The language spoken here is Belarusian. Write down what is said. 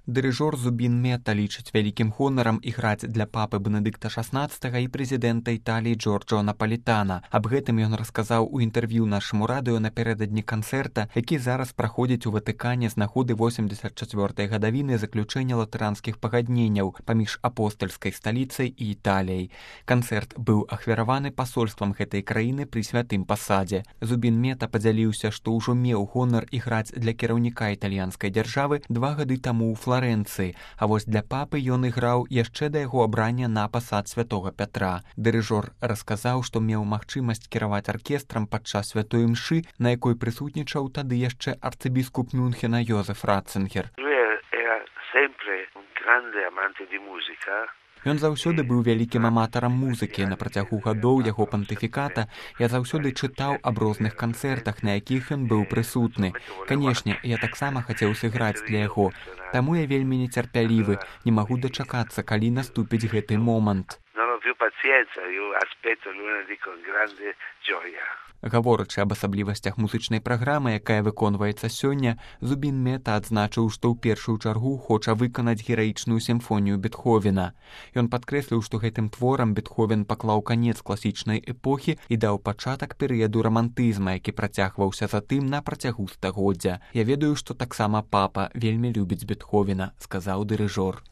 Дырыжор Зубін Мета лічыць вялікім гонарам іграць для папы Бенедыкта XVI і прэзідэнта Італіі Джорджо Напалітана. Аб гэтым ён расказаў у інтэрв'ю нашаму радыё напярэдадні канцэрта, які зараз праходзіць у Ватыкане з нагоды 84-й гадавіны заключэння латаранскіх пагадненняў паміж апостальскай сталіцай і Італіяй. Канцэрт быў ахвяраваны пасольствам гэтай краіны пры святым пасадзе. Зубін Мета падзяліўся, што ўжо меў гонар іграць для кіраўніка італьянскай дзяржавы 2 гады таму ў Флорэнцыі, а вось для папы ён іграў яшчэ да яго абрання на пасад святога Пятра. Дырыжор расказаў, што меў магчымасць кіраваць аркестрам падчас святой імшы, на якой прысутнічаў тады яшчэ арцыбіскуп Мюнхена Йозеф Ратцингер. Ён заўсёды быў вялікім аматарам музыкі. На працягу гадоў яго пантыфіката я заўсёды чытаў аб розных канцэртах, на якіх ён быў прысутны. Канешне, я таксама хацеў сыграць для яго, таму я вельмі нецярпялівы, не магу дачакацца, калі наступіць гэты момант. Гаворачы аб асаблівасцях музычнай праграмы, якая выконваецца сёння, Зубін Мета адзначыў, што ў першую чаргу хоча выканаць гераічную сімфонію Бетховена. Ён падкрэсліў, што гэтым творам Бетховен паклаў канец класічнай эпохі і даў пачатак перыяду рамантызма, які працягваўся затым на працягу стагоддзя. Я ведаю, што таксама папа вельмі любіць Бетховена, сказаў дырыжор.